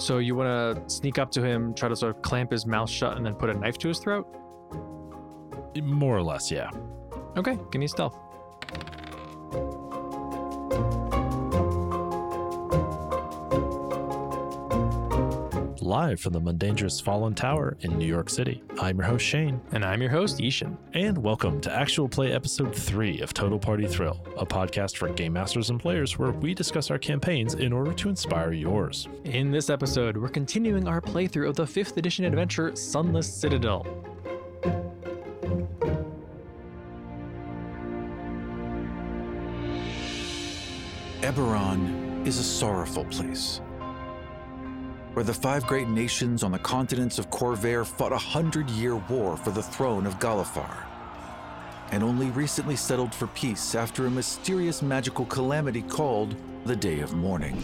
So you want to sneak up to him, try to sort of clamp his mouth shut, and then put a knife to his throat? More or less, yeah. Okay, give me stealth. Live from the Mundangerous Fallen Tower in New York City, I'm your host Shane. And I'm your host, Ishan. And welcome to Actual Play Episode 3 of Total Party Thrill, a podcast for game masters and players where we discuss our campaigns in order to inspire yours. In this episode, we're continuing our playthrough of the 5th edition adventure, Sunless Citadel. Eberron is a sorrowful place, where the 5 great nations on the continents of Khorvaire fought a 100-year war for the throne of Galifar, and only recently settled for peace after a mysterious magical calamity called the Day of Mourning.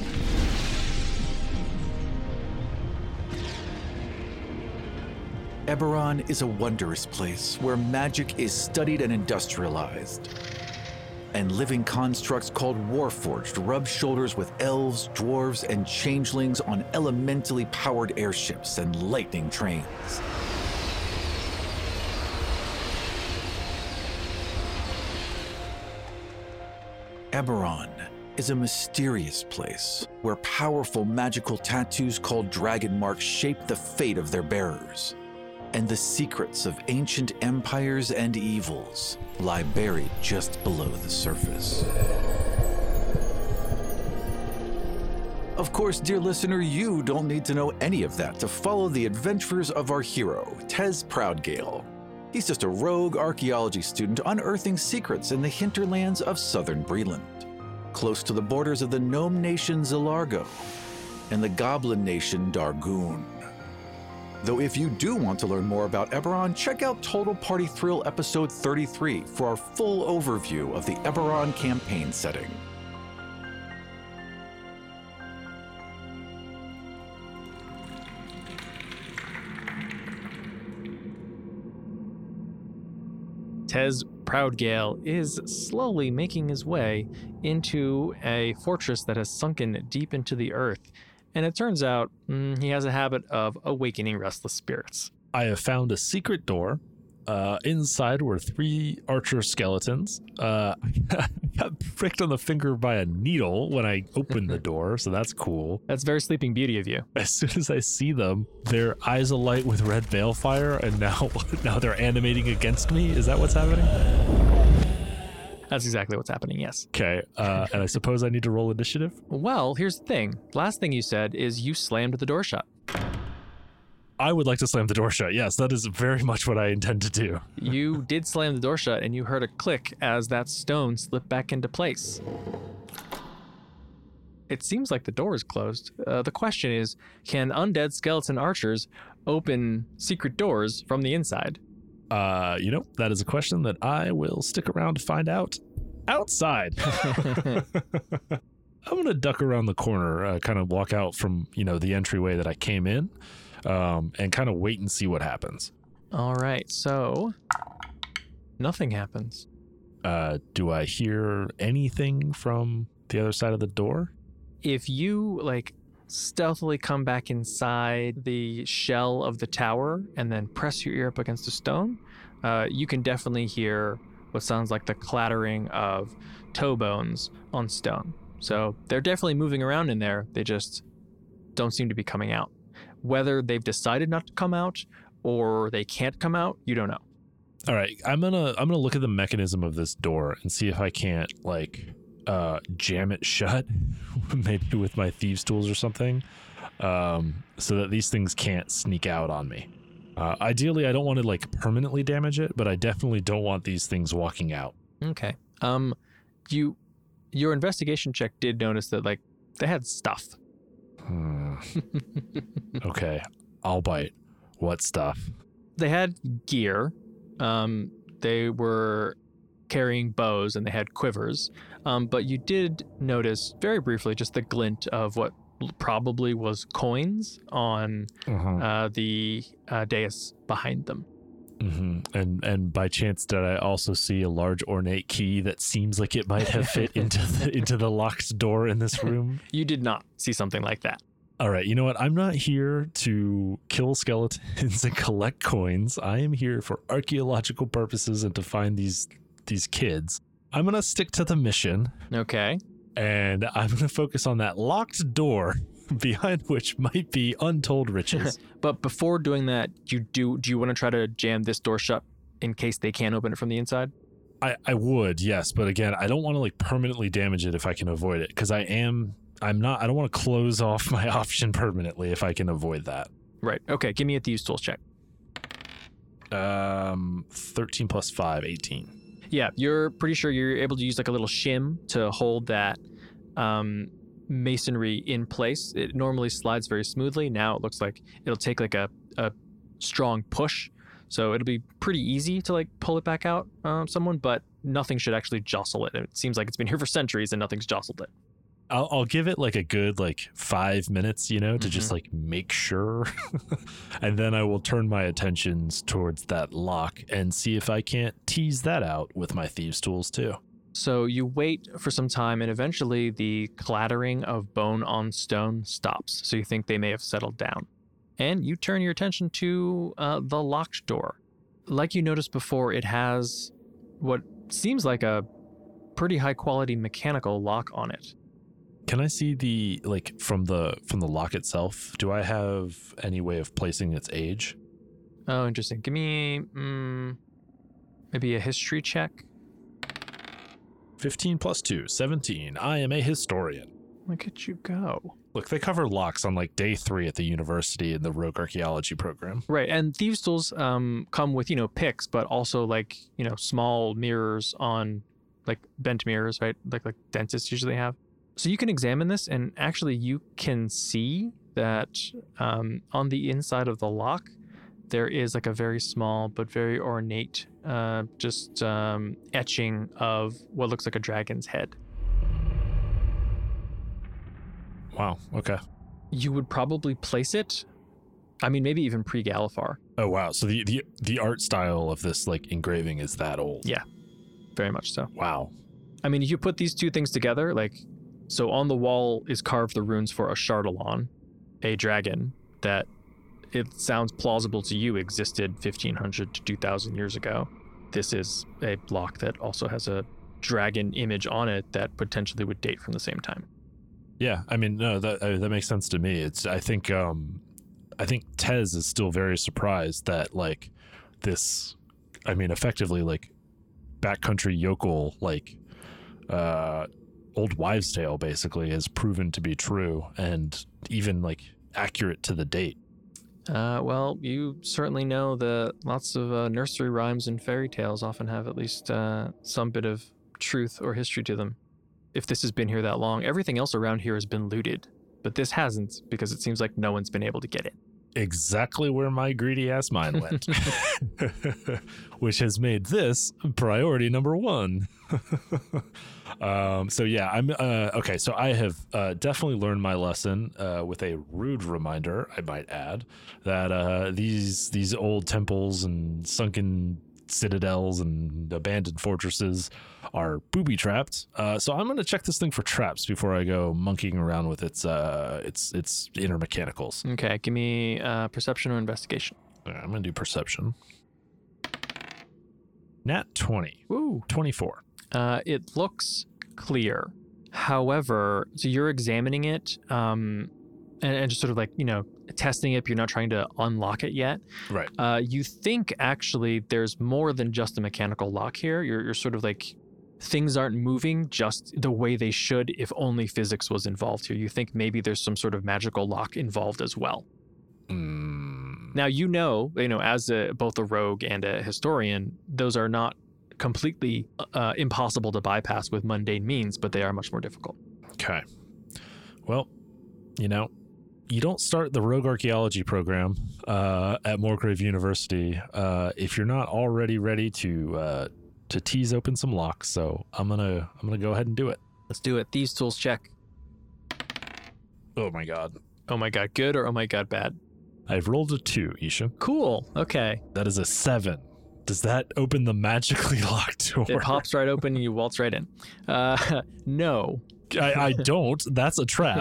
Eberron is a wondrous place where magic is studied and industrialized, and living constructs called Warforged rub shoulders with elves, dwarves, and changelings on elementally powered airships and lightning trains. Eberron is a mysterious place where powerful magical tattoos called dragon marks shape the fate of their bearers, and the secrets of ancient empires and evils lie buried just below the surface. Of course, dear listener, you don't need to know any of that to follow the adventures of our hero, Tez Proudgale. He's just a rogue archaeology student unearthing secrets in the hinterlands of southern Breland, close to the borders of the gnome nation Zilargo and the goblin nation Dargoon. Though if you do want to learn more about Eberron, check out Total Party Thrill episode 33 for our full overview of the Eberron campaign setting. Tez Proudgale is slowly making his way into a fortress that has sunken deep into the earth. And it turns out he has a habit of awakening restless spirits. I have found a secret door. Inside were 3 archer skeletons. I got pricked on the finger by a needle when I opened the door, so that's cool. That's very Sleeping Beauty of you. As soon as I see them, their eyes alight with red balefire, and now they're animating against me. Is that what's happening? That's exactly what's happening, yes. Okay, and I suppose I need to roll initiative? Well, here's the thing. Last thing you said is you slammed the door shut. I would like to slam the door shut. Yes, that is very much what I intend to do. You did slam the door shut, and you heard a click as that stone slipped back into place. It seems like the door is closed. The question is, can undead skeleton archers open secret doors from the inside? That is a question that I will stick around to find out outside. I'm going to duck around the corner, kind of walk out from, the entryway that I came in, and kind of wait and see what happens. All right, so nothing happens. Do I hear anything from the other side of the door? If you, stealthily come back inside the shell of the tower and then press your ear up against a stone, you can definitely hear what sounds like the clattering of toe bones on stone. So they're definitely moving around in there. They just don't seem to be coming out. Whether they've decided not to come out or they can't come out, you don't know. All right, I'm gonna look at the mechanism of this door and see if I can't jam it shut, maybe with my thieves' tools or something, so that these things can't sneak out on me. Ideally, I don't want to permanently damage it, but I definitely don't want these things walking out. Okay. Your investigation check did notice that they had stuff. Okay, I'll bite. What stuff? They had gear. They were carrying bows and they had quivers. But you did notice very briefly just the glint of what probably was coins on the dais behind them. Mm-hmm. And by chance, did I also see a large ornate key that seems like it might have fit into the locked door in this room? You did not see something like that. All right, you know what? I'm not here to kill skeletons and collect coins. I am here for archaeological purposes and to find these kids. I'm going to stick to the mission. Okay. And I'm going to focus on that locked door behind which might be untold riches. But before doing that, do you want to try to jam this door shut in case they can't open it from the inside? I would, yes. But again, I don't want to like permanently damage it if I can avoid it, because I don't want to close off my option permanently if I can avoid that. Right. Okay. Give me a Thieves Tools check. 13 plus 5, 18. Yeah, you're pretty sure you're able to use like a little shim to hold that masonry in place. It normally slides very smoothly. Now it looks like it'll take like a strong push. So it'll be pretty easy to like pull it back out someone, but nothing should actually jostle it. It seems like it's been here for centuries and nothing's jostled it. I'll give it like a good 5 minutes, to just like make sure. And then I will turn my attentions towards that lock and see if I can't tease that out with my Thieves Tools too. So you wait for some time and eventually the clattering of bone on stone stops. So you think they may have settled down. And you turn your attention to the locked door. Like you noticed before, it has what seems like a pretty high quality mechanical lock on it. Can I see the from the lock itself? Do I have any way of placing its age? Oh, interesting. Give me maybe a history check. 15 plus 2, 17. I am a historian. Look at you go. Look, they cover locks on day 3 at the university in the Rogue Archaeology program. Right, and Thieves Tools come with, picks, but also small mirrors on bent mirrors, right? Like dentists usually have. So you can examine this and actually you can see that on the inside of the lock, there is a very small but very ornate etching of what looks like a dragon's head. Wow, okay. You would probably place it, maybe even pre-Galifar. Oh, wow. So the art style of this engraving is that old? Yeah, very much so. Wow. If you put these two things together, so on the wall is carved the runes for a Chardalon, a dragon that it sounds plausible to you existed 1,500 to 2,000 years ago. This is a block that also has a dragon image on it that potentially would date from the same time. Yeah, no, that makes sense to me. I think Tez is still very surprised that this, effectively backcountry yokel old wives' tale basically has proven to be true and even accurate to the date. Well, you certainly know that lots of nursery rhymes and fairy tales often have at least some bit of truth or history to them. If this has been here that long, everything else around here has been looted, but this hasn't because it seems like no one's been able to get it. Exactly where my greedy ass mind went, which has made this priority number 1. So yeah, I'm okay. So I have definitely learned my lesson with a rude reminder, I might add, that these old temples and sunken citadels and abandoned fortresses are booby trapped. So I'm going to check this thing for traps before I go monkeying around with its inner mechanicals. Okay, give me perception or investigation. I'm going to do perception. Nat 20. Ooh. 24. It looks clear. However, so you're examining it and just sort of testing it, but you're not trying to unlock it yet. Right. You think actually there's more than just a mechanical lock here. You're sort of things aren't moving just the way they should if only physics was involved here. You think maybe there's some sort of magical lock involved as well. Now, as both a rogue and a historian, those are not completely impossible to bypass with mundane means, but they are much more difficult. Okay. Well, you don't start the Rogue Archaeology program at Morgrave University if you're not already ready to tease open some locks. So I'm gonna go ahead and do it. Let's do it. Thieves Tools check. Oh my god. Oh my god, good or oh my god, bad? I've rolled a 2, Isha. Cool. Okay. That is a 7. Does that open the magically locked door? It pops right open and you waltz right in. No. I don't. That's a trap.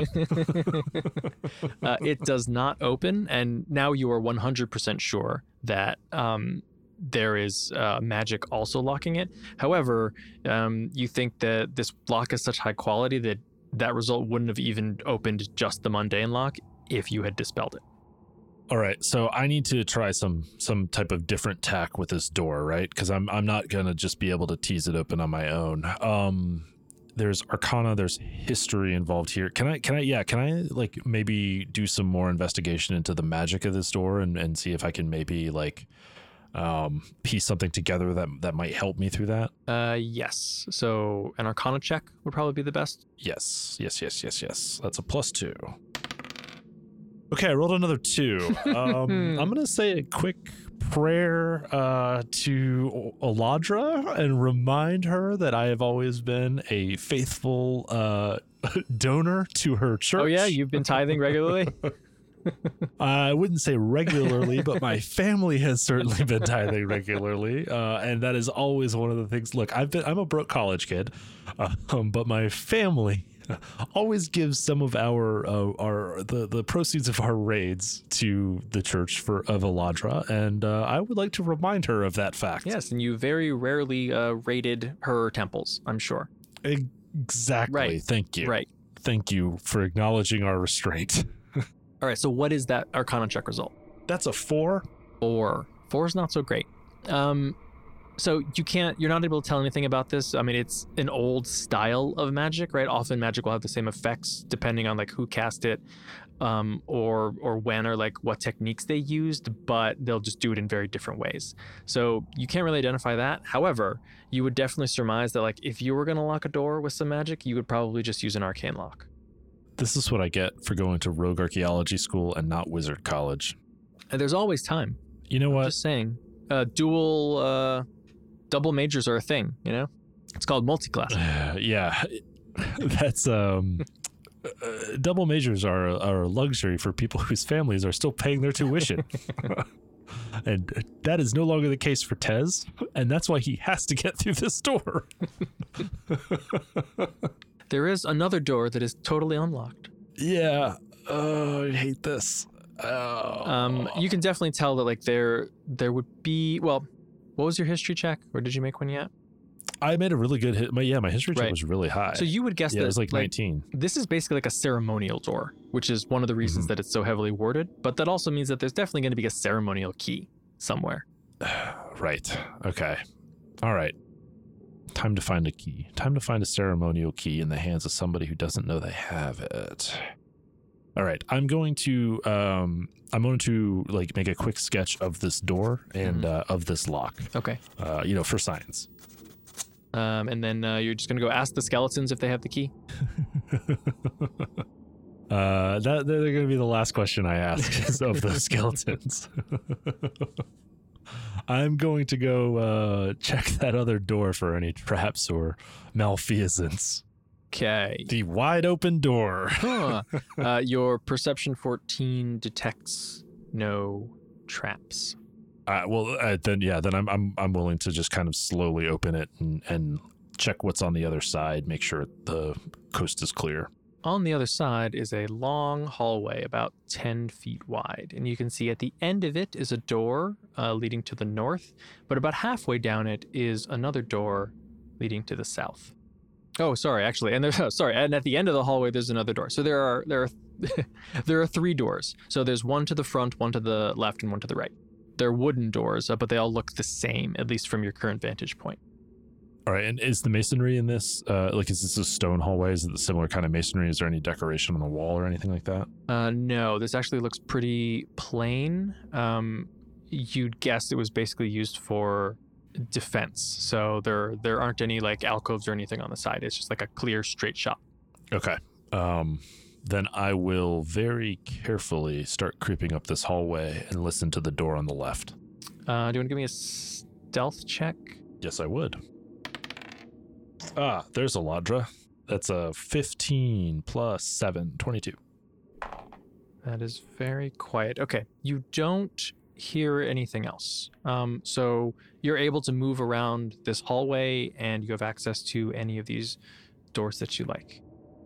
It does not open, and now you are 100% sure that there is magic also locking it. However, you think that this lock is such high quality that that result wouldn't have even opened just the mundane lock if you had dispelled it. All right, so I need to try some type of different tack with this door, right? Because I'm not gonna just be able to tease it open on my own. There's Arcana, there's history involved here. Can I like maybe do some more investigation into the magic of this door and see if I can maybe like piece something together that might help me through that? Yes. So an Arcana check would probably be the best. Yes. That's a +2. Okay, I rolled another 2. I'm gonna say a quick prayer to Aladra and remind her that I have always been a faithful donor to her church. Oh yeah, you've been tithing regularly? I wouldn't say regularly, but my family has certainly been tithing regularly, and that is always one of the things. Look, I'm a broke college kid, but my family always gives some of the proceeds of our raids to the Church of Aladra, and I would like to remind her of that fact. Yes, and you very rarely raided her temples, I'm sure. Exactly. Right. Thank you. Right. Thank you for acknowledging our restraint. All right, so what is that Arcana check result? That's a 4. 4 is not so great. So you're not able to tell anything about this. I mean, it's an old style of magic, right? Often magic will have the same effects depending on like who cast it, or when, or like what techniques they used, but they'll just do it in very different ways. So you can't really identify that. However, you would definitely surmise that like if you were going to lock a door with some magic, you would probably just use an arcane lock. This is what I get for going to Rogue Archaeology School and not Wizard College. And there's always time. You know what? I'm just saying, double majors are a thing, you know? It's called multi-class. Yeah. That's double majors are a luxury for people whose families are still paying their tuition. And that is no longer the case for Tez, and that's why he has to get through this door. There is another door that is totally unlocked. Yeah. I hate this. You can definitely tell that like there would be, well, what was your history check, or did you make one yet? I made a really good hit. My history check was really high. So you would guess that it was like 19. This is basically like a ceremonial door, which is one of the reasons that it's so heavily warded. But that also means that there's definitely going to be a ceremonial key somewhere. Right. Okay. All right. Time to find a key. Time to find a ceremonial key in the hands of somebody who doesn't know they have it. All right. I'm going to like make a quick sketch of this door and of this lock. Okay. For science. And then you're just going to go ask the skeletons if they have the key? They're going to be the last question I ask of the skeletons. I'm going to go check that other door for any traps or malfeasance. Okay. The wide open door. Your perception 14 detects no traps. Then I'm willing to just kind of slowly open it and check what's on the other side, make sure the coast is clear. On the other side is a long hallway about 10 feet wide, and you can see at the end of it is a door leading to the north, but about halfway down it is another door leading to the south. Oh, sorry, actually, and and at the end of the hallway there's another door. So there are there are 3 doors. So there's one to the front, one to the left, and one to the right. They're wooden doors, but they all look the same, at least from your current vantage point. All right, and is the masonry in this, is this a stone hallway? Is it the similar kind of masonry? Is there any decoration on the wall or anything like that? No, this actually looks pretty plain. You'd guess it was basically used for defense. So there aren't any like alcoves or anything on the side. It's just like a clear, straight shot. Okay. Then I will very carefully start creeping up this hallway and listen to the door on the left. Do you want to give me a stealth check? Yes, I would. There's Aladra. That's a 15 plus 7, 22. That is very quiet. Okay, you don't hear anything else. So you're able to move around this hallway and you have access to any of these doors that you like.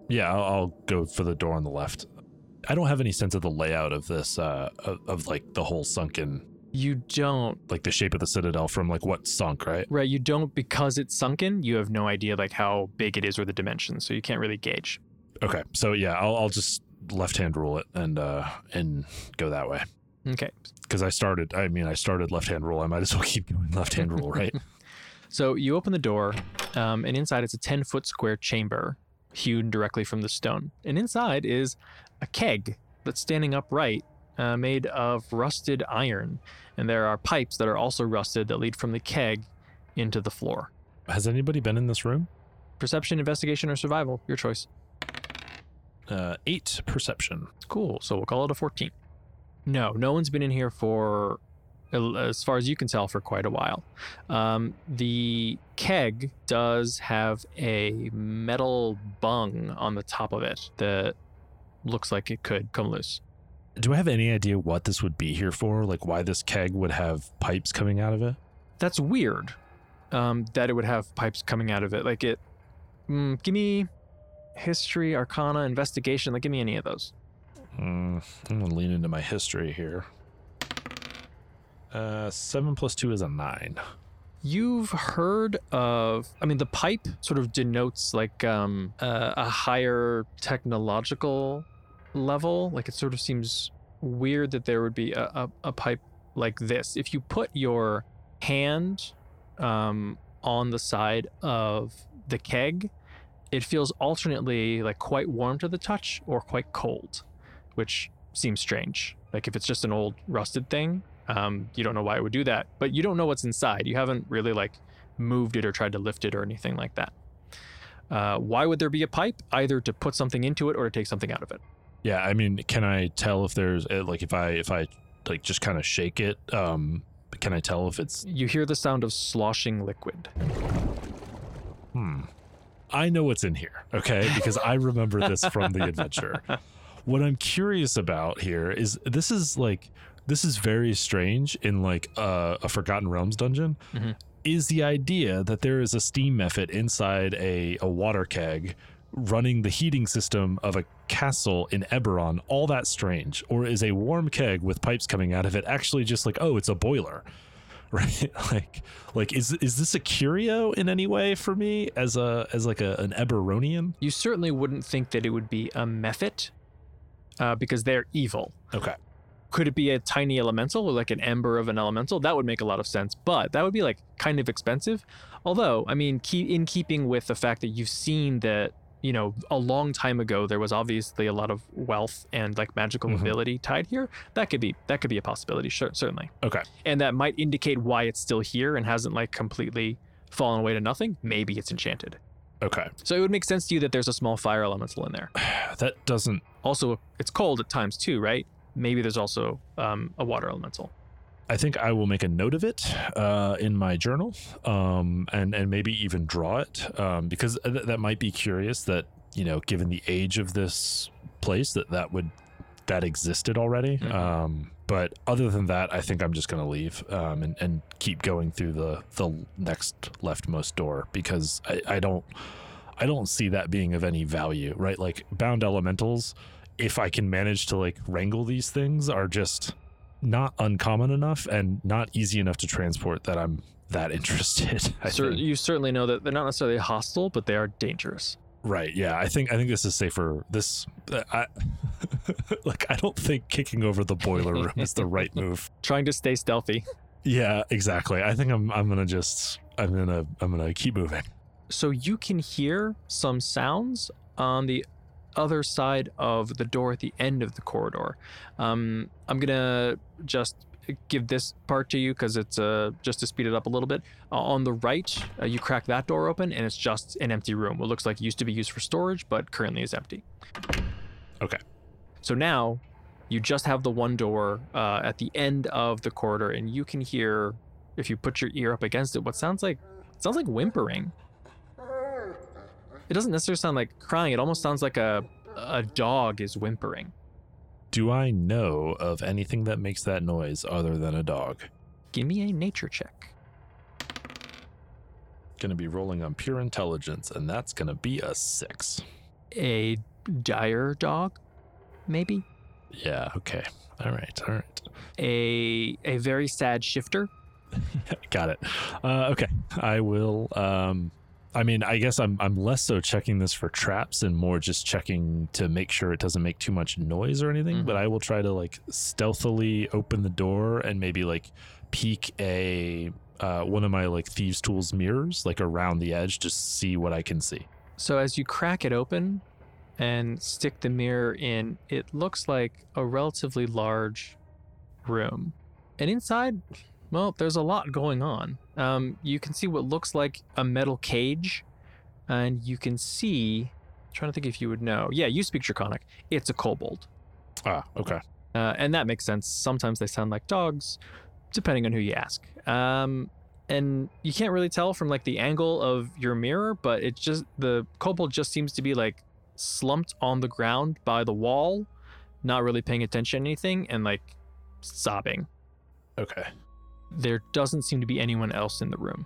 Yeah, I'll go for the door on the left. I don't have any sense of the layout of this, of like the whole sunken, You don't. like the shape of the citadel from like what sunk, right? Right, you don't, because it's sunken, you have no idea like how big it is or the dimensions, so you can't really gauge. Okay, so yeah, I'll just left-hand rule it and go that way. Okay. Because I started left-hand rule. I might as well keep going left-hand rule, right? So you open the door, and inside it's a 10-foot square chamber hewn directly from the stone. And inside is a keg that's standing upright, made of rusted iron. And there are pipes that are also rusted that lead from the keg into the floor. Has anybody been in this room? Perception, investigation, or survival, your choice. 8 perception. Cool, so we'll call it a 14. No one's been in here for, as far as you can tell, for quite a while. The keg does have a metal bung on the top of it that looks like it could come loose. Do I have any idea what this would be here for? Like why this keg would have pipes coming out of it? That's weird, that it would have pipes coming out of it. Like it, give me history, arcana, investigation, like give me any of those. I'm going to lean into my history here. 7 + 2 is a 9. You've heard of, the pipe sort of denotes like a higher technological level. Like it sort of seems weird that there would be a pipe like this. If you put your hand on the side of the keg, it feels alternately like quite warm to the touch or quite cold, which seems strange. Like if it's just an old rusted thing, you don't know why it would do that, but you don't know what's inside. You haven't really like moved it or tried to lift it or anything like that. Why would there be a pipe? Either to put something into it or to take something out of it. Yeah, I mean, can I tell if there's like if I like just kind of shake it, can I tell if it's... You hear the sound of sloshing liquid. I know what's in here, okay? Because I remember this from the adventure. What I'm curious about here is this is very strange in like a Forgotten Realms dungeon. Mm-hmm. Is the idea that there is a steam method inside a water keg running the heating system of a castle in Eberron all that strange? Or is a warm keg with pipes coming out of it actually just like, oh, it's a boiler? Right? like is this a curio in any way for me as an Eberronian? You certainly wouldn't think that it would be a mephit, because they're evil. Okay. Could it be a tiny elemental or like an ember of an elemental? That would make a lot of sense, but that would be like kind of expensive. Although, in keeping with the fact that you've seen that, a long time ago, there was obviously a lot of wealth and like magical ability tied here. That could be a possibility. Sure, certainly. Okay. And that might indicate why it's still here and hasn't like completely fallen away to nothing. Maybe it's enchanted. Okay. So it would make sense to you that there's a small fire elemental in there. That doesn't... Also, it's cold at times too, right? Maybe there's also a water elemental. I think I will make a note of it in my journal, and maybe even draw it, because that might be curious that, given the age of this place, that existed already. Mm-hmm. But other than that, I think I'm just going to leave and keep going through the next leftmost door, because I don't see that being of any value, right? Like bound elementals, if I can manage to like wrangle these things, are just not uncommon enough and not easy enough to transport that I'm that interested. You certainly know that they're not necessarily hostile, but they are dangerous. Right. Yeah. I think this is safer. I don't think kicking over the boiler room is the right move. Trying to stay stealthy. Yeah, exactly. I think I'm gonna keep moving. So you can hear some sounds on the other side of the door at the end of the corridor. I'm gonna just give this part to you because it's just to speed it up a little bit. On the right, you crack that door open and it's just an empty room. What looks like it used to be used for storage, but currently is empty. Okay. So now you just have the one door at the end of the corridor, and you can hear, if you put your ear up against it, what sounds like whimpering. It doesn't necessarily sound like crying. It almost sounds like a dog is whimpering. Do I know of anything that makes that noise other than a dog? Give me a nature check. Gonna be rolling on pure intelligence, and that's gonna be a 6. A dire dog, maybe. Yeah, okay. All right. A very sad shifter. Got it. Okay. I will I mean, I guess I'm less so checking this for traps and more just checking to make sure it doesn't make too much noise or anything, but I will try to like stealthily open the door and maybe like peek a one of my like thieves tools mirrors like around the edge just to see what I can see. So as you crack it open and stick the mirror in, it looks like a relatively large room. And inside, well, there's a lot going on. You can see what looks like a metal cage, and you can see, I'm trying to think if you would know. Yeah, you speak Draconic. It's a kobold. Ah, okay. And that makes sense. Sometimes they sound like dogs, depending on who you ask. And you can't really tell from like the angle of your mirror, but it's just, the kobold just seems to be like slumped on the ground by the wall, not really paying attention to anything, and like sobbing. Okay. There doesn't seem to be anyone else in the room.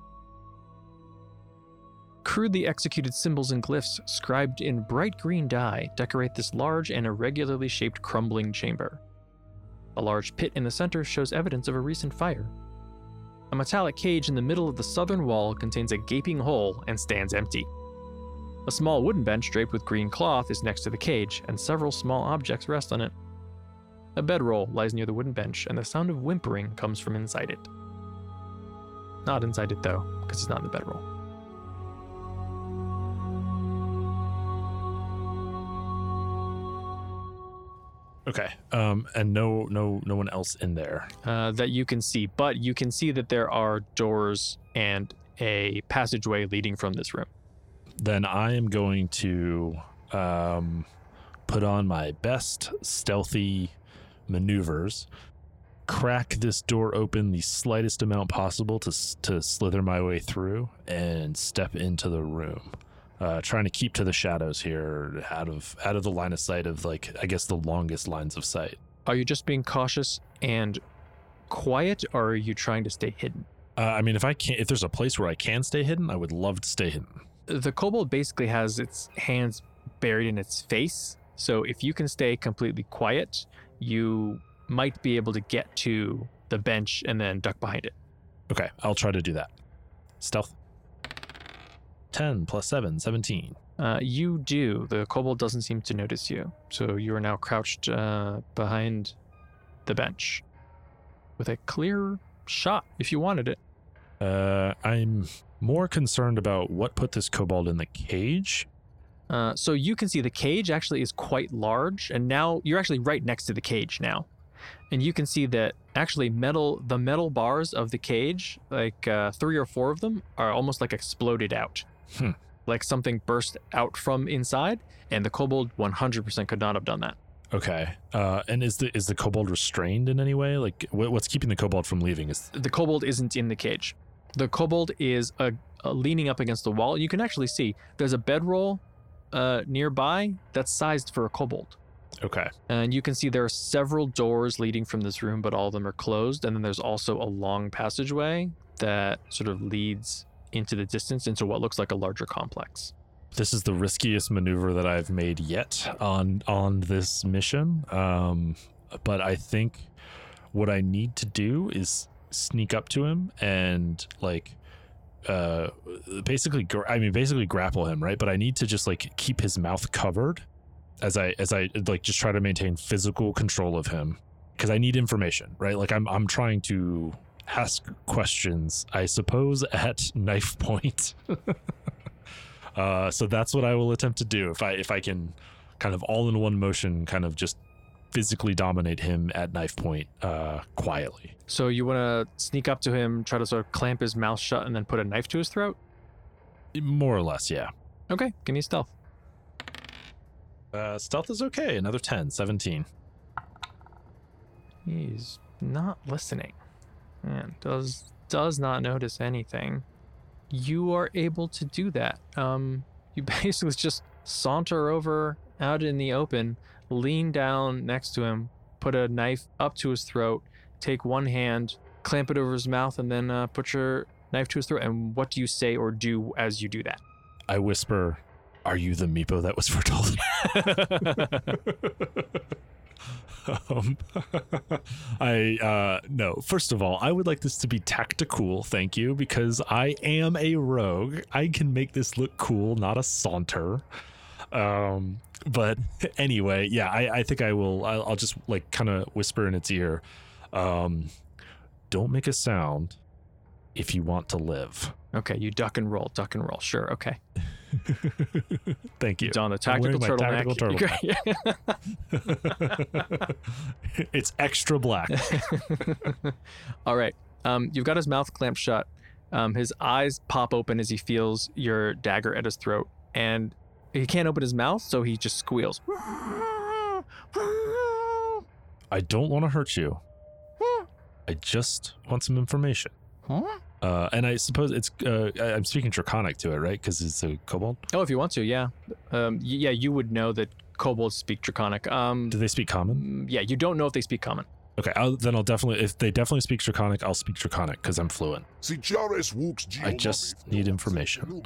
Crudely executed symbols and glyphs scribed in bright green dye decorate this large and irregularly shaped crumbling chamber. A large pit in the center shows evidence of a recent fire. A metallic cage in the middle of the southern wall contains a gaping hole and stands empty. A small wooden bench draped with green cloth is next to the cage, and several small objects rest on it. A bedroll lies near the wooden bench, and the sound of whimpering comes from inside it. Not inside it, though, because it's not in the bedroll. Okay. And no one else in there. That you can see, but you can see that there are doors and a passageway leading from this room. Then I am going to put on my best stealthy maneuvers, crack this door open the slightest amount possible to slither my way through and step into the room. Trying to keep to the shadows here, out of the line of sight of, like, I guess the longest lines of sight. Are you just being cautious and quiet, or are you trying to stay hidden? I mean, if there's a place where I can stay hidden, I would love to stay hidden. The kobold basically has its hands buried in its face, so if you can stay completely quiet, you might be able to get to the bench and then duck behind it. Okay, I'll try to do that. Stealth. 10 plus 7, 17. You do. The kobold doesn't seem to notice you, so you are now crouched behind the bench with a clear shot if you wanted it. I'm more concerned about what put this kobold in the cage. So you can see the cage actually is quite large, and now you're actually right next to the cage now. And you can see that actually the metal bars of the cage, like 3 or 4 of them, are almost like exploded out. Like something burst out from inside, and the kobold 100% could not have done that. Okay. And is the kobold restrained in any way? Like, what's keeping the kobold from leaving? The kobold isn't in the cage. The kobold is leaning up against the wall. You can actually see there's a bedroll nearby that's sized for a kobold. Okay. And you can see there are several doors leading from this room, but all of them are closed. And then there's also a long passageway that sort of leads into the distance into what looks like a larger complex. This is the riskiest maneuver that I've made yet on this mission. But I think what I need to do is sneak up to him and like basically grapple him, right? But I need to just like keep his mouth covered as I like just try to maintain physical control of him, because I need information, right? Like I'm trying to ask questions, I suppose, at knife point. So that's what I will attempt to do if I can kind of all in one motion kind of just physically dominate him at knife point quietly. So you want to sneak up to him, try to sort of clamp his mouth shut, and then put a knife to his throat? More or less, yeah. Okay, give me a stealth. Stealth is okay. Another 10, 17. He's not listening. And does not notice anything. You are able to do that. You basically just saunter over out in the open, lean down next to him, put a knife up to his throat, take one hand, clamp it over his mouth, and then put your knife to his throat. And what do you say or do as you do that? I whisper, Are you the Meepo that was foretold? No. First of all, I would like this to be tactical, thank you, because I am a rogue. I can make this look cool, not a saunter. But anyway, yeah, I think I'll just like kind of whisper in its ear. Don't make a sound if you want to live. Okay, you duck and roll. Sure, okay. Thank you. It's on the tactical turtleneck. It's extra black. All right. You've got his mouth clamped shut. His eyes pop open as he feels your dagger at his throat, and he can't open his mouth, so he just squeals. I don't want to hurt you. I just want some information. And I suppose it's I'm speaking Draconic to it, right? Because it's a kobold. Oh, if you want to, yeah. Yeah, you would know that kobolds speak Draconic. Do they speak Common? Yeah, you don't know if they speak Common. Okay, I'll definitely, if they definitely speak Draconic, I'll speak Draconic because I'm fluent. I just need information.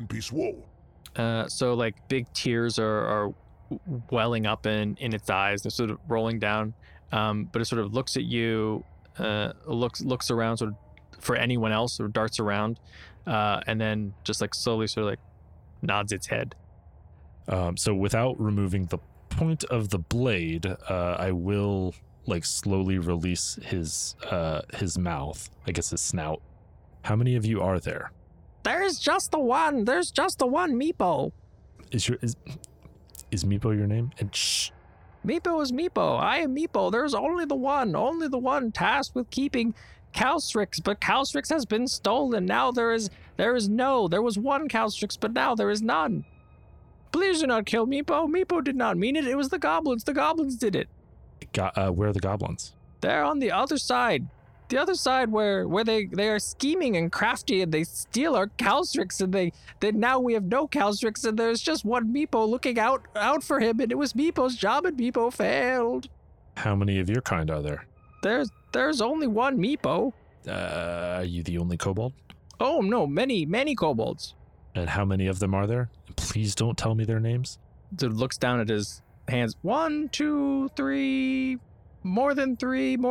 So like big tears are welling up in its eyes. They're sort of rolling down, but it sort of looks at you, looks around sort of for anyone else, or darts around, and then just like slowly sort of like nods its head. So without removing the point of the blade, I will like slowly release his mouth, I guess his snout. How many of you are there? There's just the one Meepo. Is Meepo your name? And shh. Meepo is Meepo. I am Meepo. There's only the one tasked with keeping Calstrix, but Calstrix has been stolen. Now there was one Calstrix, but now there is none. Please do not kill Meepo. Meepo did not mean it. It was the goblins. The goblins did it. Where are the goblins? They're on the other side. The other side where they are scheming and crafty, and they steal our Calstrix, and they now we have no Calstrix, and there's just one Meepo looking out for him, and it was Meepo's job, and Meepo failed. How many of your kind are there? There's only one Meepo. Are you the only kobold? Oh no, many kobolds. And how many of them are there? Please don't tell me their names. So looks down at his hands. 1, 2, 3. More than three. There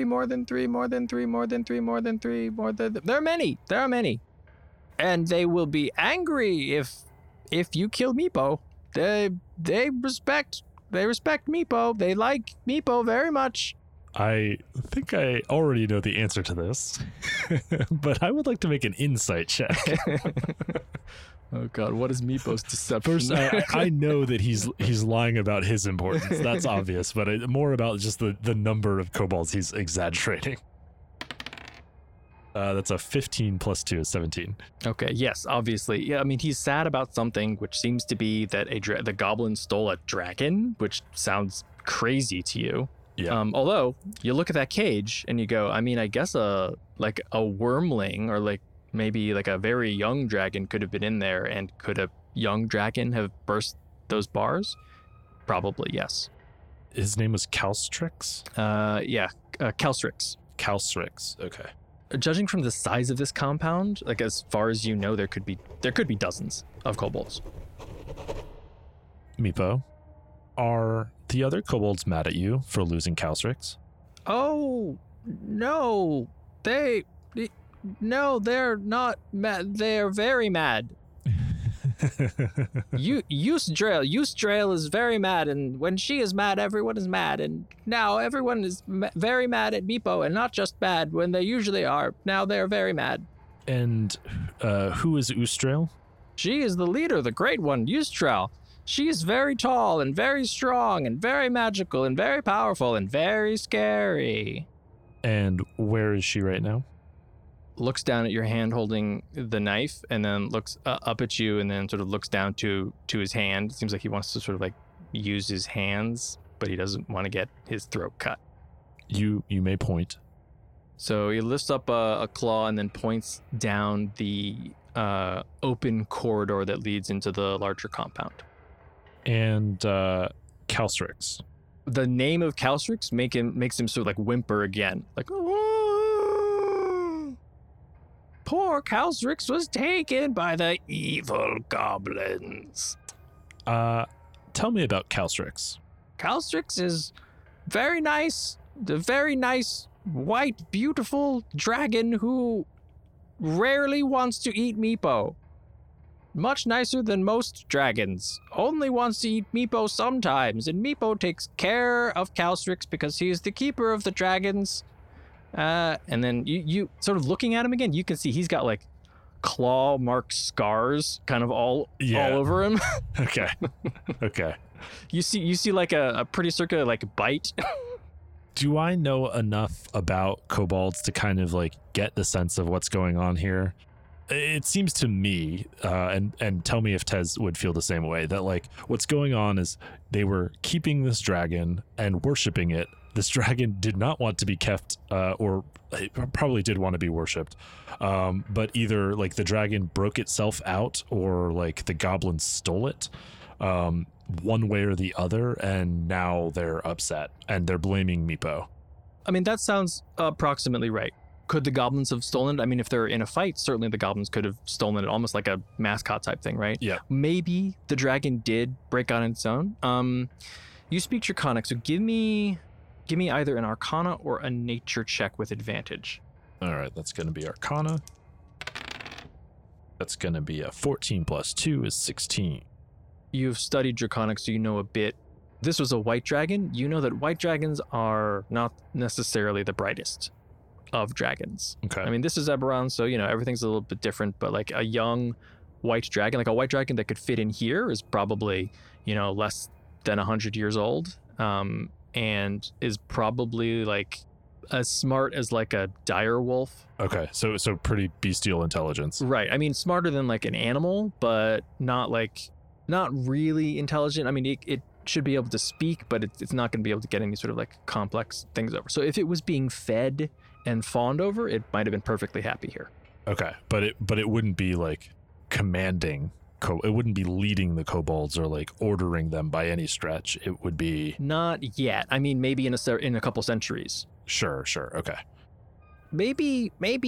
are many. And they will be angry if you kill Meepo. They respect Meepo. They like Meepo very much. I think I already know the answer to this, but I would like to make an insight check. Oh God, what is Meepo's deception? First, I know that he's lying about his importance. That's obvious, but more about just the number of kobolds he's exaggerating. That's a 15 plus 2 is 17. Okay, yes, obviously. Yeah, I mean, he's sad about something, which seems to be that the goblin stole a dragon, which sounds crazy to you. Yeah. Although you look at that cage and you go, I mean, I guess a wormling or like maybe like a very young dragon could have been in there, and could a young dragon have burst those bars? Probably, yes. His name was Calstrix? Yeah, Calstrix. Calstrix, okay. Judging from the size of this compound, like as far as you know, there could be dozens of kobolds. Meepo, are the other kobolds mad at you for losing Calstrix? Oh, no. They're not mad. They're very mad. Eustrail is very mad, and when she is mad, everyone is mad, and now everyone is very mad at Meepo, and not just mad when they usually are. Now they're very mad. And who is Eustrail? She is the leader, the great one, Eustrail. She is very tall and very strong and very magical and very powerful and very scary. And where is she right now? Looks down at your hand holding the knife, and then looks up at you, and then sort of looks down to his hand. It seems like he wants to sort of like use his hands, but he doesn't want to get his throat cut. You may point. So he lifts up a claw and then points down the open corridor that leads into the larger compound. And Calstrix. The name of Calstrix makes him sort of like whimper again, like, oh, poor Calstrix was taken by the evil goblins. Tell me about Calstrix. Calstrix is very nice. The very nice, white, beautiful dragon who rarely wants to eat Meepo. Much nicer than most dragons. Only wants to eat Meepo sometimes, and Meepo takes care of Calstrix because he is the keeper of the dragons. And then you sort of looking at him again, you can see he's got like claw mark scars kind of all over him. Okay. Okay. You see like a pretty circular like bite. Do I know enough about kobolds to kind of like get the sense of what's going on here? It seems to me, and tell me if Tez would feel the same way, that like what's going on is they were keeping this dragon and worshiping it. This dragon did not want to be kept, or it probably did want to be worshipped. But either like the dragon broke itself out or like the goblins stole it, one way or the other. And now they're upset and they're blaming Meepo. I mean, that sounds approximately right. Could the goblins have stolen it? I mean, if they're in a fight, certainly the goblins could have stolen it, almost like a mascot type thing, right? Yeah. Maybe the dragon did break out on its own. You speak Draconic, so give me either an Arcana or a Nature check with advantage. All right, that's going to be Arcana. That's going to be a 14 plus 2 is 16. You've studied Draconic, so you know a bit. This was a white dragon. You know that white dragons are not necessarily the brightest of dragons. Okay. I mean, this is Eberron, so, you know, everything's a little bit different, but like a young white dragon, like a white dragon that could fit in here is probably, you know, less than 100 years old, and is probably like as smart as like a dire wolf. Okay, so pretty bestial intelligence. Right. I mean, smarter than like an animal, but not really intelligent. I mean, it should be able to speak, but it's not going to be able to get any sort of like complex things over. So if it was being fed and fawned over, it might have been perfectly happy here. Okay, but it wouldn't be like commanding. It wouldn't be leading the kobolds or like ordering them by any stretch. It would be not yet. I mean, maybe in a couple centuries. Sure. Okay. Maybe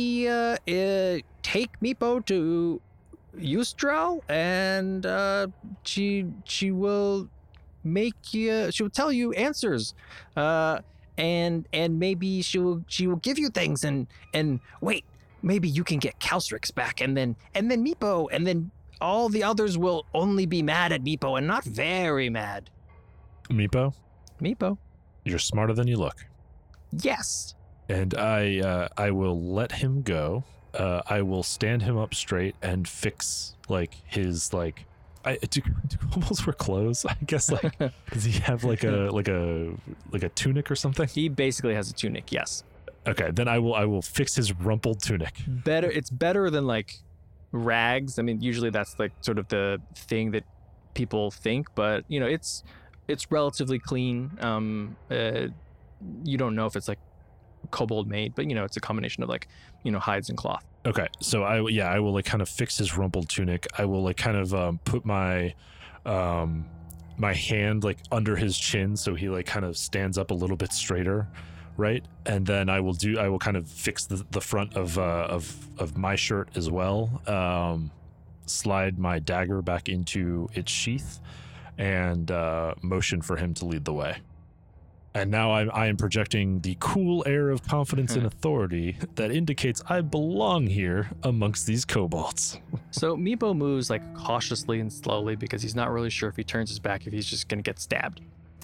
take Meepo to Yustral, and she will she will tell you answers, and maybe she will give you things, and wait, maybe you can get Calstrix back, and then Meepo, and then all the others will only be mad at Meepo and not very mad. Meepo, you're smarter than you look. Yes. And I will let him go. I will stand him up straight and fix like his like. Do kobolds wear clothes? I guess like does he have like a tunic or something? He basically has a tunic. Yes. Okay, then I will fix his rumpled tunic. It's better than like rags. I mean, usually that's like sort of the thing that people think, but you know, it's relatively clean. You don't know if it's like kobold made, but you know, it's a combination of like, you know, hides and cloth. Okay, so I will like kind of fix his rumpled tunic. I will like kind of put my my hand like under his chin so he like kind of stands up a little bit straighter, right? And then I will kind of fix the front of my shirt as well. Slide my dagger back into its sheath and motion for him to lead the way. And now I am projecting the cool air of confidence and authority that indicates I belong here amongst these kobolds. So Meepo moves like cautiously and slowly because he's not really sure if he turns his back, if he's just going to get stabbed.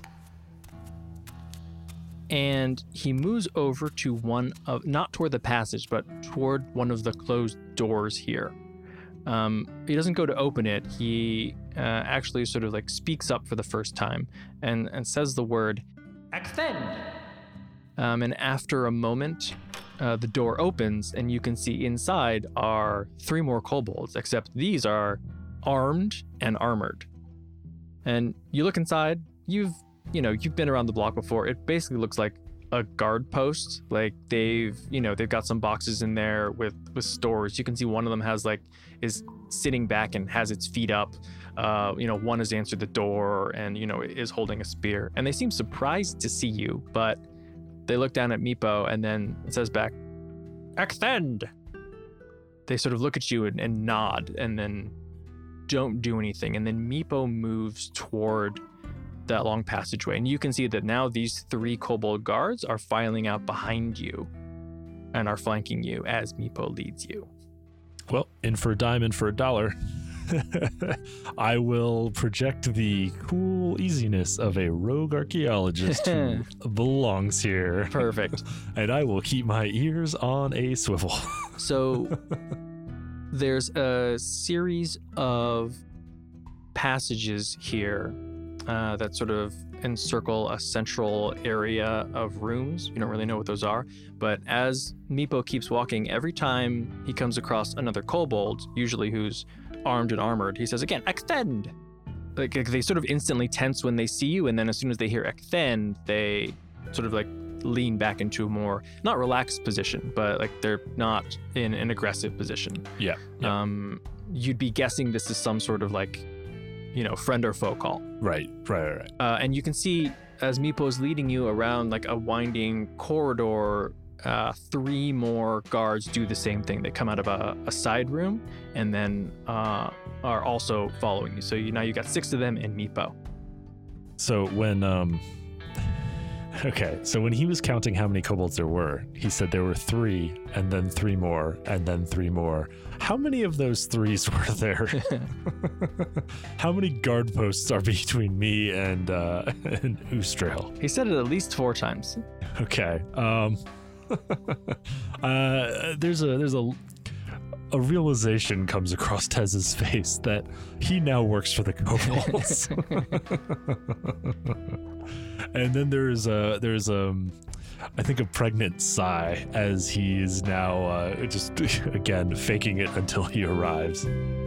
And he moves over to not toward the passage, but toward one of the closed doors here. He doesn't go to open it. He actually sort of like speaks up for the first time and says the word "Extend." And after a moment, the door opens and you can see inside are 3 more kobolds, except these are armed and armored. And you look inside, you've been around the block before. It basically looks like a guard post. Like they've got some boxes in there with stores. You can see one of them is sitting back and has its feet up. One has answered the door and, is holding a spear. And they seem surprised to see you, but they look down at Meepo and then it says back, "Extend." They sort of look at you and nod and then don't do anything. And then Meepo moves toward that long passageway. And you can see that now these 3 kobold guards are filing out behind you and are flanking you as Meepo leads you. Well, in for a dime, in for a dollar. I will project the cool easiness of a rogue archaeologist who belongs here. Perfect. And I will keep my ears on a swivel. So there's a series of passages here that sort of encircle a central area of rooms. You don't really know what those are, but as Meepo keeps walking, every time he comes across another kobold, usually who's armed and armored, he says again, "Extend!" Like they sort of instantly tense when they see you, and then as soon as they hear "extend," they sort of like lean back into a more, not relaxed position, but like they're not in an aggressive position. Yeah. You'd be guessing this is some sort of like, friend or foe call. Right. And you can see as Meepo's leading you around like a winding corridor, 3 more guards do the same thing. They come out of a side room and then are also following you. So now you got 6 of them and Meepo. So when so when he was counting how many kobolds there were, he said there were 3 and then 3 more and then 3 more. How many of those 3s were there? How many guard posts are between me and Oostrail? He said it at least 4 times. Okay. There's a realization comes across Tez's face that he now works for the kobolds. And then there's I think a pregnant sigh as he is now just again faking it until he arrives.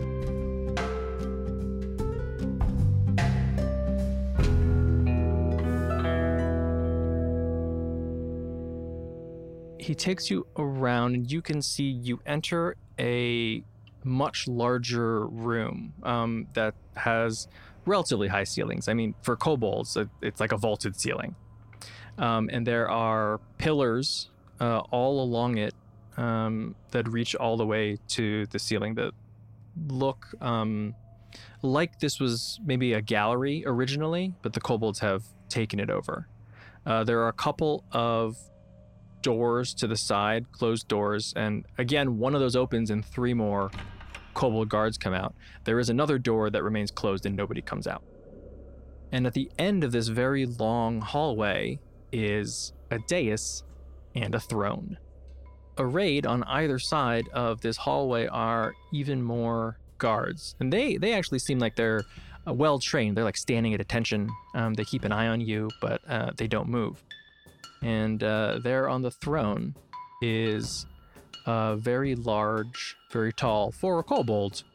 He takes you around and you can see you enter a much larger room that has relatively high ceilings. I mean, for kobolds, it's like a vaulted ceiling. And there are pillars all along it that reach all the way to the ceiling that look like this was maybe a gallery originally, but the kobolds have taken it over. There are a couple of doors to the side, closed doors, and again, one of those opens and 3 more kobold guards come out. There is another door that remains closed and nobody comes out. And at the end of this very long hallway is a dais and a throne. Arrayed on either side of this hallway are even more guards, and they actually seem like they're well trained. They're like standing at attention. They keep an eye on you, but they don't move. And there on the throne is a very large, very tall, for a kobold.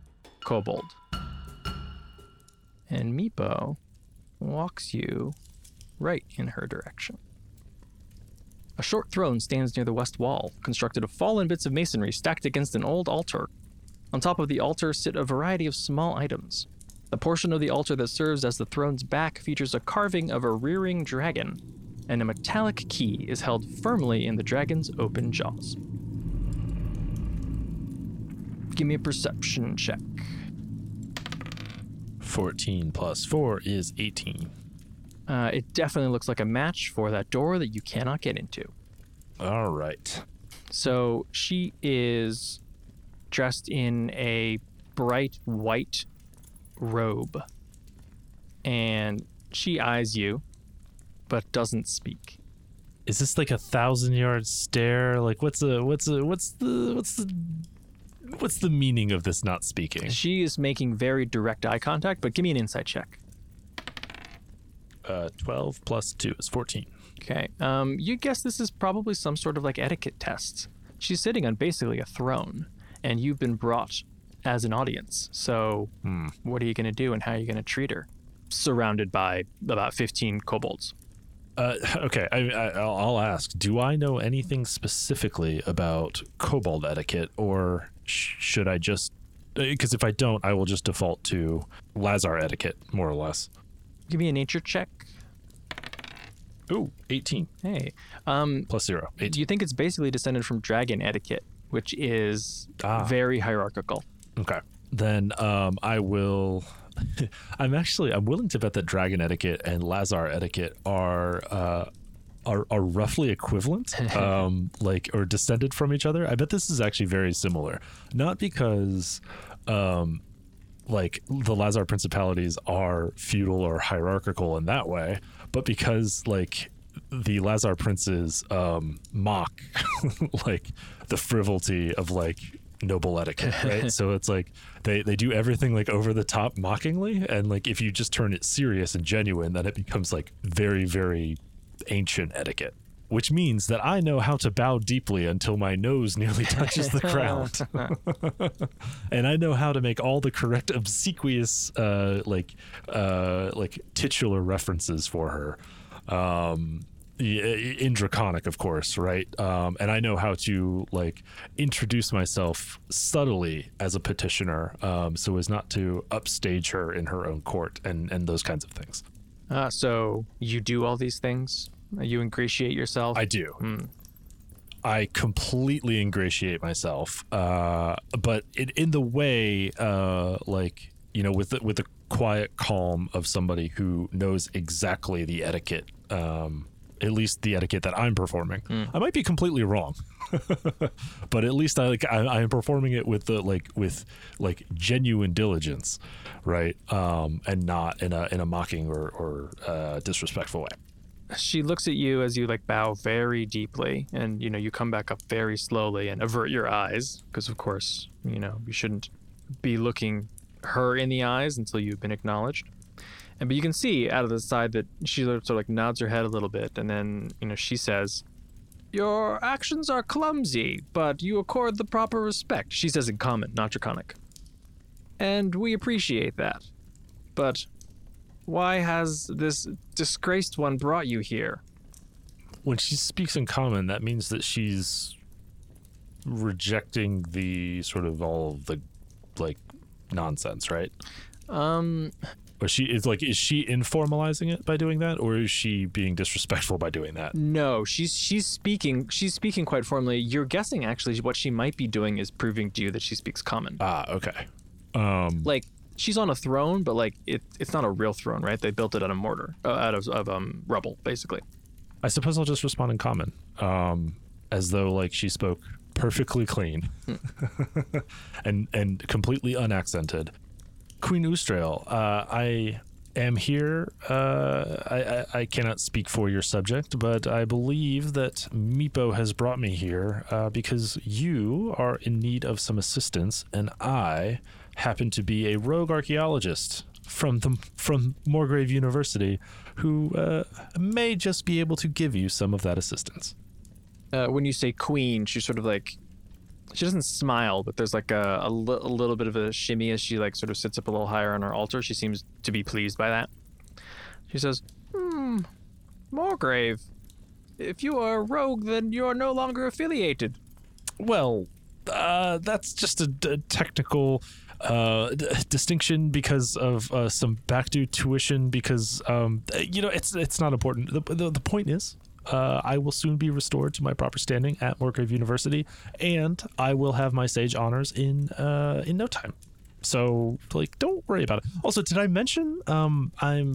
And Meepo walks you right in her direction. A short throne stands near the west wall, constructed of fallen bits of masonry stacked against an old altar. On top of the altar sit a variety of small items. The portion of the altar that serves as the throne's back features a carving of a rearing dragon, and a metallic key is held firmly in the dragon's open jaws. Give me a perception check. 14 plus 4 is 18. It definitely looks like a match for that door that you cannot get into. All right. So she is dressed in a bright white robe, and she eyes you, but doesn't speak. Is this like 1,000-yard stare? Like what's the meaning of this not speaking? She is making very direct eye contact, but give me an insight check. 12 plus 2 is 14. Okay. You guess this is probably some sort of like etiquette test. She's sitting on basically a throne, and you've been brought as an audience. So what are you going to do, and how are you going to treat her? Surrounded by about 15 kobolds. Okay, I'll ask, do I know anything specifically about kobold etiquette, or should I just... Because if I don't, I will just default to Lazar etiquette, more or less. Give me a nature check. Ooh, 18. Hey. Plus 0, 18. You think it's basically descended from dragon etiquette, which is very hierarchical. Okay. then I will. I'm willing to bet that dragon etiquette and Lazar etiquette are roughly equivalent, or descended from each other. I bet this is actually very similar, not because the Lazar principalities are feudal or hierarchical in that way, but because the Lazar princes mock the frivolity of noble etiquette, right? So it's they do everything over the top mockingly, and if you just turn it serious and genuine, then it becomes very, very ancient etiquette, which means that I know how to bow deeply until my nose nearly touches the ground. And I know how to make all the correct obsequious titular references for her. In Draconic, of course, right? And I know how to introduce myself subtly as a petitioner, so as not to upstage her in her own court and those kinds of things. So you do all these things? You ingratiate yourself? I do. I completely ingratiate myself, but in the way, with the quiet calm of somebody who knows exactly the etiquette. At least the etiquette that I'm performing. I might be completely wrong, but at least I am performing it with with genuine diligence, right? And not in a mocking or disrespectful way. She looks at you as you bow very deeply, and you come back up very slowly and avert your eyes, because of course you shouldn't be looking her in the eyes until you've been acknowledged. But you can see out of the side that she sort of nods her head a little bit, and then, she says, "Your actions are clumsy, but you accord the proper respect." She says in common, not Draconic. "And we appreciate that. But why has this disgraced one brought you here?" When she speaks in common, that means that she's rejecting the sort of all of the, nonsense, right? Or is she informalizing it by doing that, or is she being disrespectful by doing that? No, she's speaking quite formally. You're guessing actually what she might be doing is proving to you that she speaks common. Okay. She's on a throne, but it's not a real throne, right? They built it out of mortar, out of rubble, basically. I suppose I'll just respond in common, as though she spoke perfectly clean and completely unaccented. Queen Ustrael, I am here. I cannot speak for your subject, but I believe that Meepo has brought me here because you are in need of some assistance, and I happen to be a rogue archaeologist from Morgrave University who may just be able to give you some of that assistance. When you say queen, she's sort of she doesn't smile, but there's a little bit of a shimmy as she sort of sits up a little higher on her altar. She seems to be pleased by that. She says, "Morgrave, if you are a rogue, then you are no longer affiliated." Well, that's just a technical distinction because of some back due tuition, because it's not important. The point is, I will soon be restored to my proper standing at Morgrave University, and I will have my sage honors in no time. So don't worry about it. Also, did I mention I'm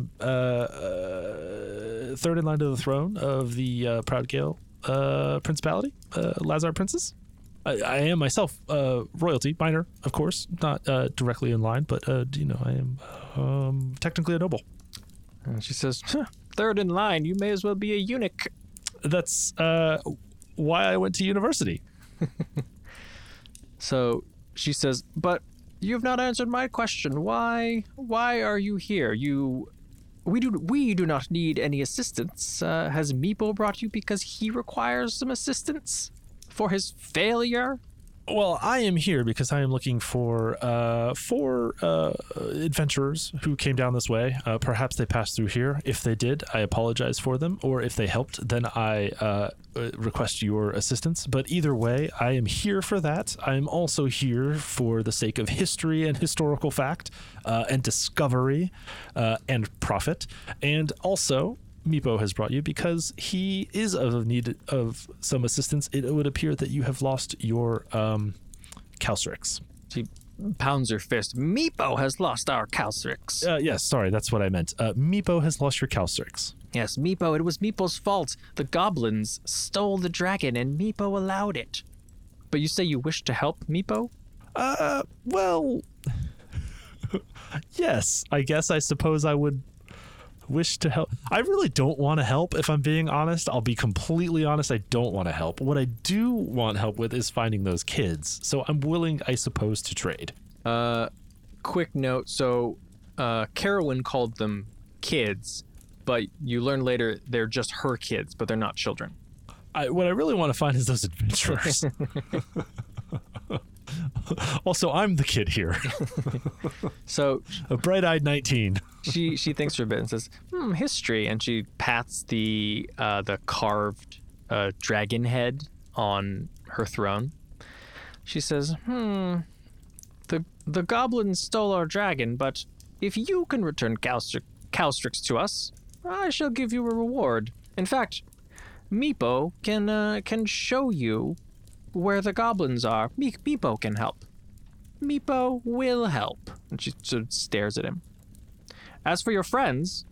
third in line to the throne of the Proudgale Principality, Lazar Princes? I am myself royalty, minor, of course, not directly in line, but I am technically a noble. And she says, "Third in line, you may as well be a eunuch." That's why I went to university. So she says, "But you've not answered my question. Why are you here? We do not need any assistance. Has Meepo brought you because he requires some assistance for his failure?" Well, I am here because I am looking for four adventurers who came down this way. Perhaps they passed through here. If they did, I apologize for them. Or if they helped, then I request your assistance. But either way, I am here for that. I am also here for the sake of history and historical fact and discovery and profit. And also, Meepo has brought you because he is of need of some assistance. It would appear that you have lost your Calstrix. She pounds her fist. Meepo has lost our Calstrix. Yes, sorry, that's what I meant. Meepo has lost your Calstrix. Yes, Meepo, it was Meepo's fault. The goblins stole the dragon and Meepo allowed it. But you say you wish to help Meepo? Well, yes, I suppose I would wish to help. I really don't want to help, if I'm being honest. I'll be completely honest, I don't want to help. What I do want help with is finding those kids. So I'm willing, I suppose, to trade. Quick note, so Carowin called them kids, but you learn later they're just her kids, but they're not children. What I really want to find is those adventurers. Also, I'm the kid here. So a bright-eyed 19. she thinks for a bit and says, history, and she pats the carved dragon head on her throne. She says, the goblins stole our dragon, but if you can return Calstrix to us, I shall give you a reward. In fact, Meepo can show you where the goblins are. Meepo can help. Meepo will help. And she sort of stares at him. As for your friends,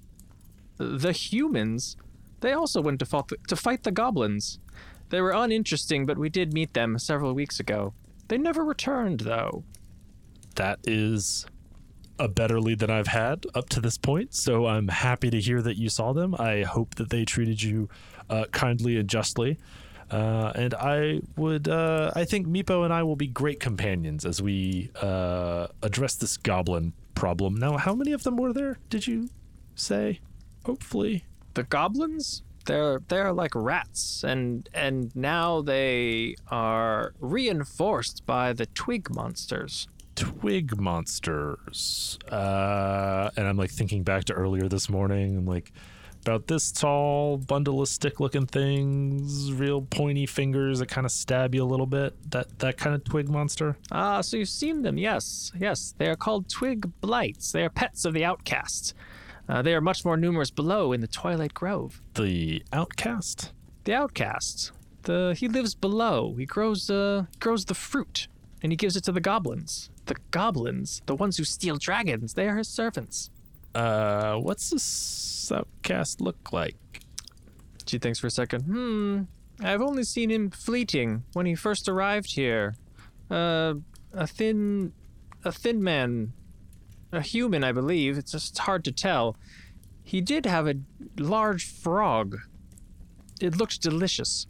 the humans, they also went to fight the goblins. They were uninteresting, but we did meet them several weeks ago. They never returned, though. That is a better lead than I've had up to this point, so I'm happy to hear that you saw them. I hope that they treated you kindly and justly. And I think Meepo and I will be great companions as we address this goblin problem. Now, how many of them were there, did you say? Hopefully. The goblins? They're like rats, and now they are reinforced by the twig monsters. Twig monsters. And I'm like thinking back to earlier this morning. I'm like, about this tall, bundle of stick-looking things, real pointy fingers that kind of stab you a little bit. That kind of twig monster. So you've seen them, yes. They are called twig blights. They are pets of the outcasts. They are much more numerous below in the Twilight Grove. The outcast? The outcast. He lives below. He grows the fruit, and he gives it to the goblins. The goblins, the ones who steal dragons, they are his servants. What's this outcast look like? She thinks for a second. I've only seen him fleeting when he first arrived here. A thin man. A human, I believe. It's just hard to tell. He did have a large frog. It looked delicious.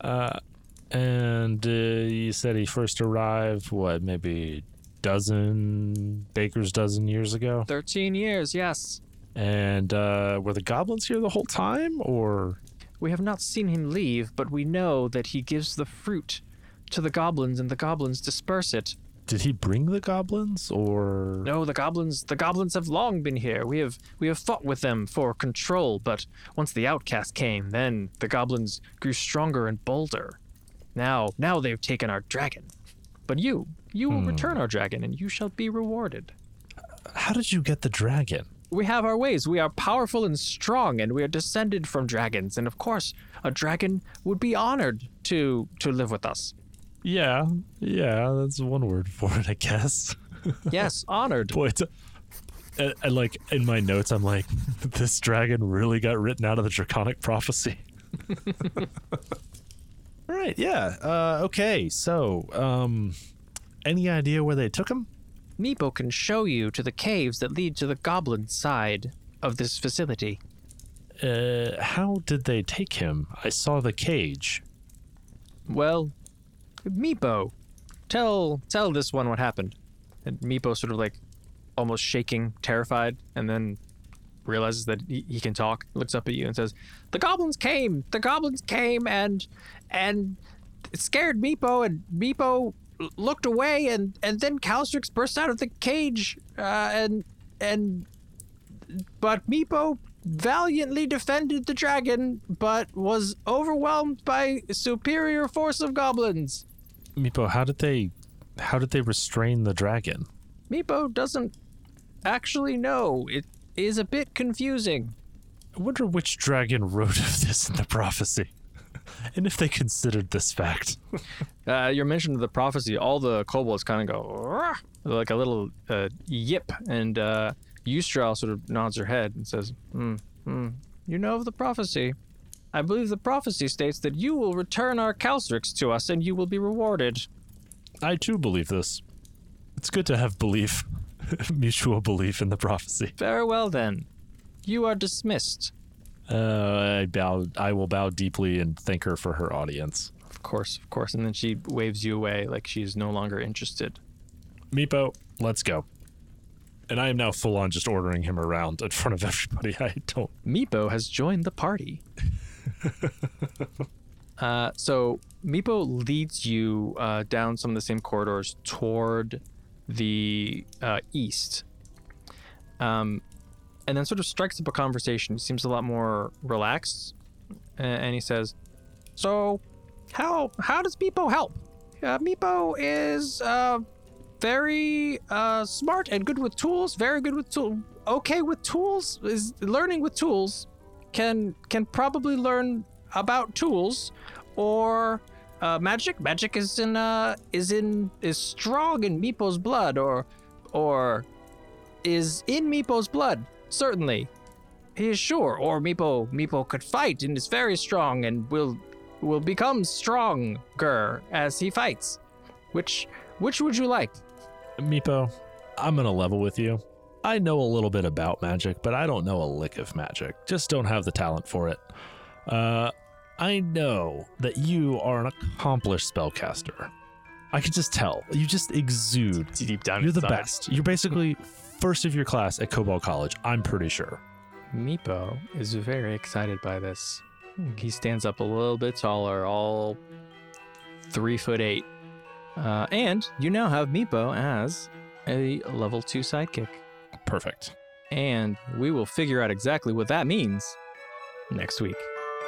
And you said he first arrived, maybe baker's dozen years ago? 13 years, yes. And were the goblins here the whole time, or? We have not seen him leave, but we know that he gives the fruit to the goblins, and the goblins disperse it. Did he bring the goblins, or? No, the goblins have long been here. We have fought with them for control, but once the outcast came, then the goblins grew stronger and bolder. Now they've taken our dragon. But you will return our dragon, and you shall be rewarded. How did you get the dragon? We have our ways. We are powerful and strong, and we are descended from dragons. And of course, a dragon would be honored to live with us. Yeah, that's one word for it, I guess. Yes, honored. Boy, and like in my notes, I'm like, this dragon really got written out of the Draconic Prophecy. All right, yeah. Okay, so, any idea where they took him? Meepo can show you to the caves that lead to the goblin side of this facility. How did they take him? I saw the cage. Well, Meepo, tell this one what happened. And Meepo sort of like almost shaking, terrified, and then realizes that he can talk, looks up at you and says, The goblins came, and it scared Meepo, and Meepo looked away, and then Calstrix burst out of the cage, but Meepo valiantly defended the dragon, but was overwhelmed by a superior force of goblins. Meepo, how did they restrain the dragon? Meepo doesn't actually know. It is a bit confusing. I wonder which dragon wrote of this in the prophecy. And if they considered this fact. Your mention of the prophecy, all the kobolds kind of go "Rah!" like a little yip, and Ustral sort of nods her head and says, You know of the prophecy. I believe the prophecy states that you will return our Calstrix to us and you will be rewarded. I too believe this. It's good to have belief, mutual belief in the prophecy. Very well then. You are dismissed. I will bow deeply and thank her for her audience. Of course. And then she waves you away like she's no longer interested. Meepo, let's go. And I am now full on just ordering him around in front of everybody. Meepo has joined the party. So Meepo leads you down some of the same corridors toward the east. And then sort of strikes up a conversation. He seems a lot more relaxed. And he says, So, how does Meepo help? Meepo is very smart and good with tools. Very good with tools. Okay with tools. Is learning with tools. Can probably learn about tools, or magic. Magic is strong in Meepo's blood, or is in Meepo's blood. Certainly, he is sure. Or Meepo could fight and is very strong and will become stronger as he fights. Which would you like? Meepo, I'm gonna level with you. I know a little bit about magic, but I don't know a lick of magic. Just don't have the talent for it. I know that you are an accomplished spellcaster. I could just tell. You just exude. Deep down You're the inside. best. You're basically first of your class at Cobalt College, I'm pretty sure. Meepo is very excited by this. He stands up a little bit taller, all 3'8". And you now have Meepo as a level 2 sidekick. Perfect. And we will figure out exactly what that means next week.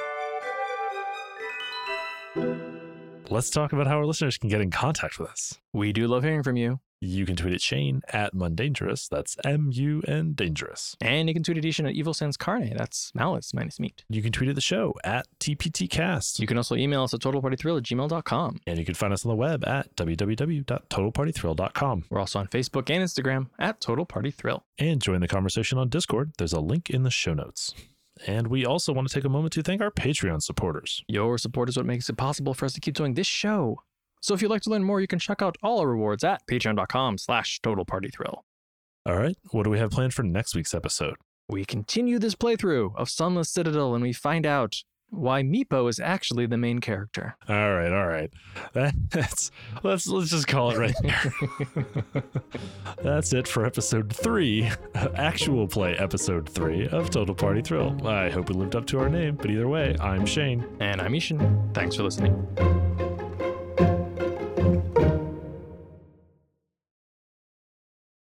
Let's talk about how our listeners can get in contact with us. We do love hearing from you. You can tweet at Shane at Mundangerous. That's M-U-N Dangerous. And you can tweet at Ishan at Evil Sans Carne. That's malice minus meat. You can tweet at the show at TPTcast. You can also email us at totalpartythrill@gmail.com. And you can find us on the web at www.totalpartythrill.com. We're also on Facebook and Instagram at Total Party Thrill. And join the conversation on Discord. There's a link in the show notes. And we also want to take a moment to thank our Patreon supporters. Your support is what makes it possible for us to keep doing this show. So if you'd like to learn more, you can check out all our rewards at patreon.com/totalpartythrill. All right, what do we have planned for next week's episode? We continue this playthrough of Sunless Citadel and we find out why Meepo is actually the main character. All right. Let's just call it right there. That's it for episode 3, actual play episode 3 of Total Party Thrill. I hope we lived up to our name, but either way, I'm Shane. And I'm Ishan. Thanks for listening.